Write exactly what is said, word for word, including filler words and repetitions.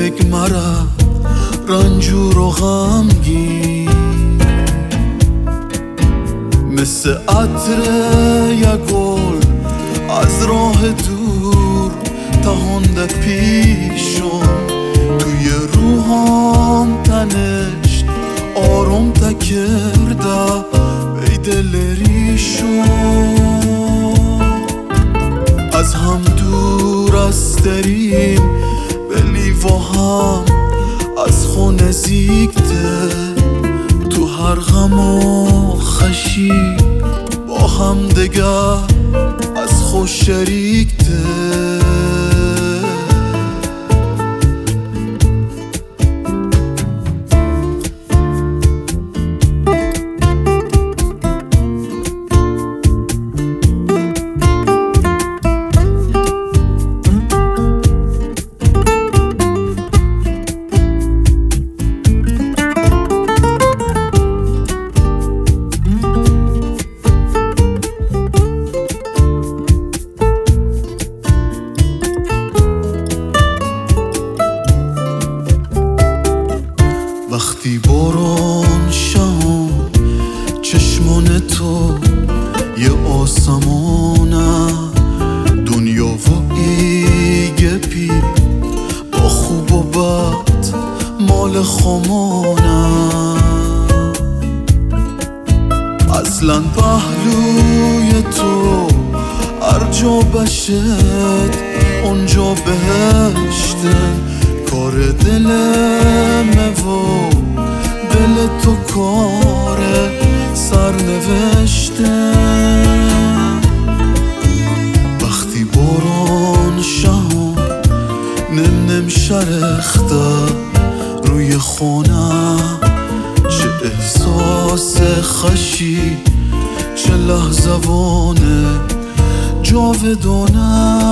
بگمرد رنجور و غمگین، مثل عطر یک گل از راه دور تهنده پیشم، توی روحام تنشت آروم تکرده بی دل ریشم. از هم دور استریم ولی با هم از خو نزدیک‌تر، تو هر غم و خشی با هم دگر از خو شریک‌تر. وقتی باران شام چشمان تو یه آسمانه، دنیا و ایگه پی با خوب و بد مال خمانه. اصلا پهلوی تو هر جا بشد اونجا بهشته، کار دلمه و دل تو کار سرنوشته. وقتی باران شام نم نم شرخته روی خونه، چه احساس خشی چه لحظوانه جاودانه.